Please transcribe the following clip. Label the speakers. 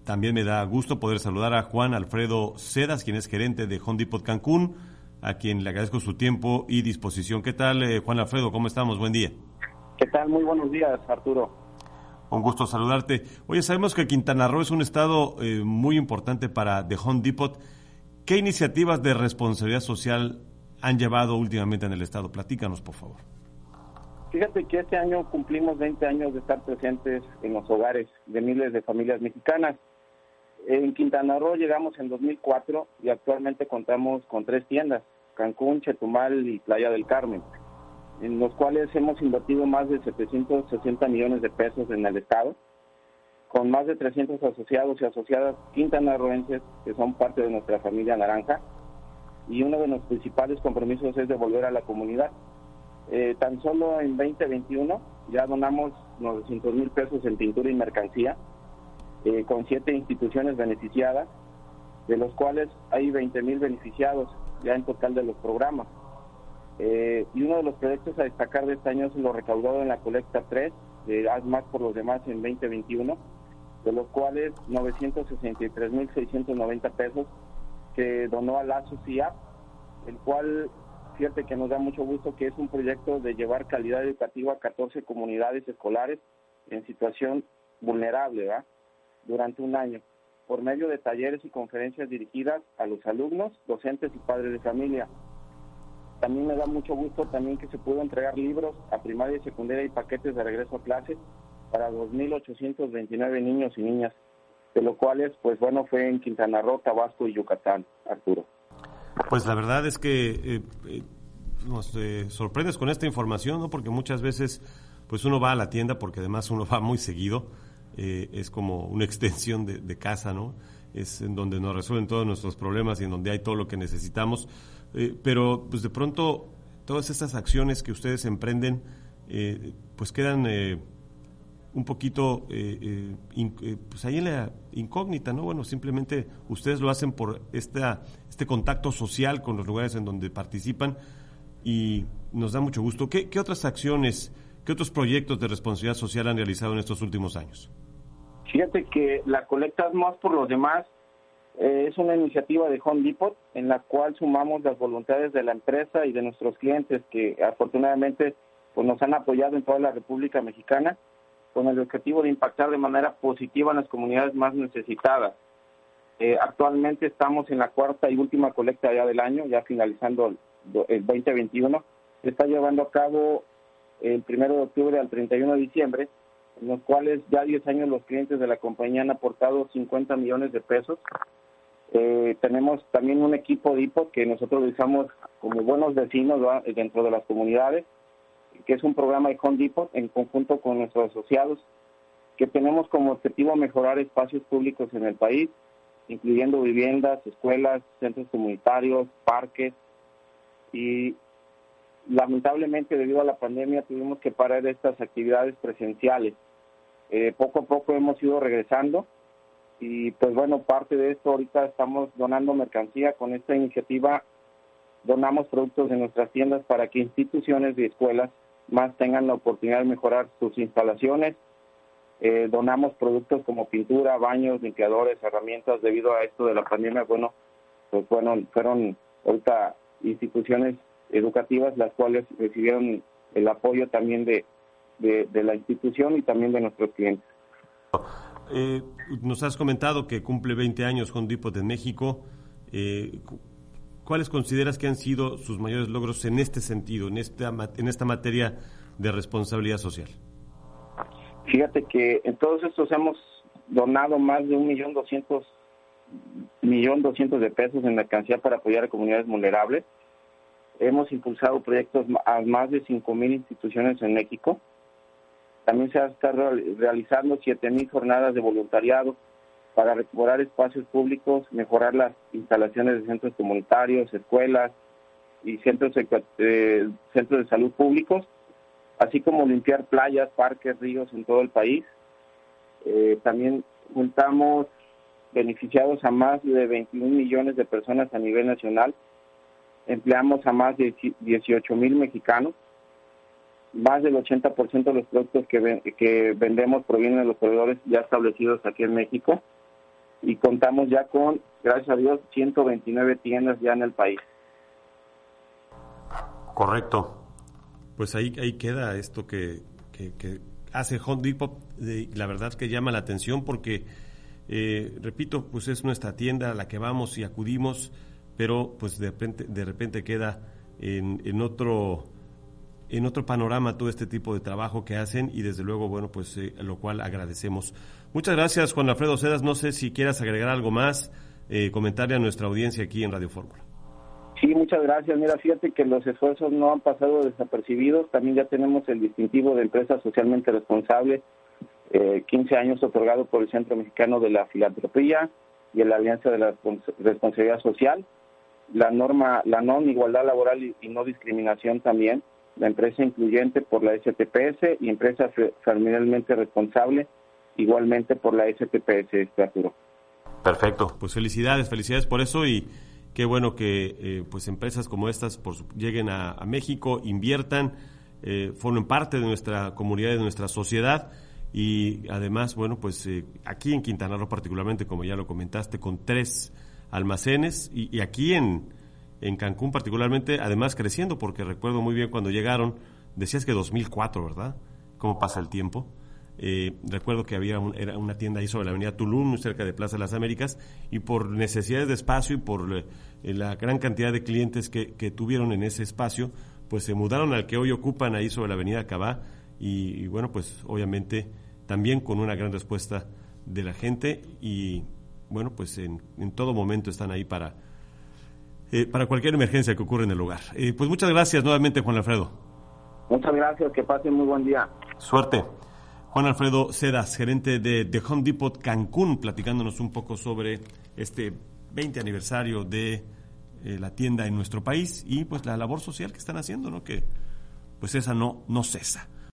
Speaker 1: también me da gusto poder saludar a Juan Alfredo Cedas, quien es gerente de Home Depot Cancún, a quien le agradezco su tiempo y disposición. ¿Qué tal, Juan Alfredo? ¿Cómo estamos? Buen día.
Speaker 2: ¿Qué tal? Muy buenos días, Arturo.
Speaker 1: Un gusto saludarte. Oye, sabemos que Quintana Roo es un estado muy importante para The Home Depot. ¿Qué iniciativas de responsabilidad social han llevado últimamente en el estado? Platícanos, por favor.
Speaker 2: Fíjate que este año cumplimos 20 años de estar presentes en los hogares de miles de familias mexicanas. En Quintana Roo llegamos en 2004 y actualmente contamos con 3 tiendas, Cancún, Chetumal y Playa del Carmen, en los cuales hemos invertido más de 760 millones de pesos en el estado, con más de 300 asociados y asociadas quintanarroenses que son parte de nuestra familia naranja, y uno de nuestros principales compromisos es devolver a la comunidad. Tan solo en 2021 ya donamos 900,000 pesos en pintura y mercancía, con 7 instituciones beneficiadas, de los cuales hay 20,000 beneficiados ya en total de los programas. Y uno de los proyectos a destacar de este año es lo recaudado en la colecta 3, de Haz Más por los Demás en 2021, de los cuales 963,690 pesos que donó a la SOCIAP, el cual, fíjate que nos da mucho gusto que es un proyecto de llevar calidad educativa a 14 comunidades escolares en situación vulnerable, ¿verdad?, durante un año, por medio de talleres y conferencias dirigidas a los alumnos, docentes y padres de familia. También me da mucho gusto también que se pudo entregar libros a primaria y secundaria y paquetes de regreso a clases para 2,829 niños y niñas, de lo cuales, pues bueno, fue en Quintana Roo, Tabasco y Yucatán, Arturo.
Speaker 1: Pues la verdad es que nos sorprendes con esta información, ¿no? Porque muchas veces pues uno va a la tienda, porque además uno va muy seguido, es como una extensión de casa, ¿no? Es en donde nos resuelven todos nuestros problemas y en donde hay todo lo que necesitamos, pero pues de pronto todas estas acciones que ustedes emprenden pues quedan un poquito pues ahí en la incógnita, ¿no? Bueno, simplemente ustedes lo hacen por este contacto social con los lugares en donde participan y nos da mucho gusto. ¿Qué otras acciones, qué otros proyectos de responsabilidad social han realizado en estos últimos años?
Speaker 2: Fíjate que la colecta Más por los Demás es una iniciativa de Home Depot en la cual sumamos las voluntades de la empresa y de nuestros clientes que afortunadamente pues, nos han apoyado en toda la República Mexicana, con el objetivo de impactar de manera positiva en las comunidades más necesitadas. Actualmente estamos en la 4ª y última colecta ya del año, ya finalizando el 2021. Se está llevando a cabo el 1 de octubre al 31 de diciembre, en los cuales ya 10 años los clientes de la compañía han aportado 50 millones de pesos. Tenemos también un equipo Depot que nosotros usamos como buenos vecinos, ¿verdad?, dentro de las comunidades, que es un programa de Home Depot en conjunto con nuestros asociados, que tenemos como objetivo mejorar espacios públicos en el país, incluyendo viviendas, escuelas, centros comunitarios, parques, y lamentablemente debido a la pandemia tuvimos que parar estas actividades presenciales. Poco a poco hemos ido regresando y pues bueno, parte de esto ahorita estamos donando mercancía. Con esta iniciativa donamos productos de nuestras tiendas para que instituciones y escuelas más tengan la oportunidad de mejorar sus instalaciones. Donamos productos como pintura, baños, limpiadores, herramientas. Debido a esto de la pandemia, fueron ahorita instituciones educativas las cuales recibieron el apoyo también de la institución y también de nuestros clientes.
Speaker 1: Nos has comentado que cumple 20 años Home Depot en México. ¿Cuáles consideras que han sido sus mayores logros en este sentido, en esta materia de responsabilidad social?
Speaker 2: Fíjate que en todos estos hemos donado más de 1,200,000 de pesos en mercancía para apoyar a comunidades vulnerables. Hemos impulsado proyectos a más de 5,000 instituciones en México. También se están realizando 7,000 jornadas de voluntariado para recuperar espacios públicos, mejorar las instalaciones de centros comunitarios, escuelas y centros de salud públicos, así como limpiar playas, parques, ríos en todo el país. También juntamos beneficiados a más de 21 millones de personas a nivel nacional. Empleamos a más de 18,000 mexicanos. Más del 80% de los productos que vendemos provienen de los proveedores ya establecidos aquí en México. y contamos ya con, gracias a Dios, 129 tiendas ya en el país.
Speaker 1: Correcto. Pues ahí queda esto que hace Home Depot, la verdad que llama la atención porque, repito, pues es nuestra tienda a la que vamos y acudimos, pero pues de repente queda en otro panorama todo este tipo de trabajo que hacen y desde luego, bueno, pues lo cual agradecemos. Muchas gracias, Juan Alfredo Cedas. No sé si quieras agregar algo más, comentarle a nuestra audiencia aquí en Radio Fórmula.
Speaker 2: Sí, muchas gracias. Mira, fíjate que los esfuerzos no han pasado desapercibidos. También ya tenemos el distintivo de empresa socialmente responsable, 15 años otorgado por el Centro Mexicano de la Filantropía y la Alianza de la Responsabilidad Social. La norma igualdad laboral y no discriminación también. La empresa incluyente por la STPS y empresa familiarmente responsable igualmente por la STPS, Arturo.
Speaker 1: Perfecto. Pues felicidades por eso y qué bueno que pues empresas como estas lleguen a México, inviertan, formen parte de nuestra comunidad, de nuestra sociedad y además, bueno, pues aquí en Quintana Roo particularmente, como ya lo comentaste, con 3 almacenes y aquí en Cancún particularmente, además creciendo, porque recuerdo muy bien cuando llegaron, decías que 2004, ¿verdad? ¿Cómo pasa el tiempo? Recuerdo que era una tienda ahí sobre la avenida Tulum, muy cerca de Plaza de las Américas, y por necesidades de espacio y por la gran cantidad de clientes que tuvieron en ese espacio, pues se mudaron al que hoy ocupan ahí sobre la avenida Cabá, y bueno, pues obviamente también con una gran respuesta de la gente, y bueno, pues en todo momento están ahí para cualquier emergencia que ocurra en el hogar. Pues muchas gracias nuevamente, Juan Alfredo.
Speaker 2: Muchas gracias, que pasen muy buen día.
Speaker 1: Suerte. Juan Alfredo Cedas, gerente de Home Depot Cancún, platicándonos un poco sobre este 20 aniversario de la tienda en nuestro país y pues la labor social que están haciendo, ¿no? Que pues esa no cesa.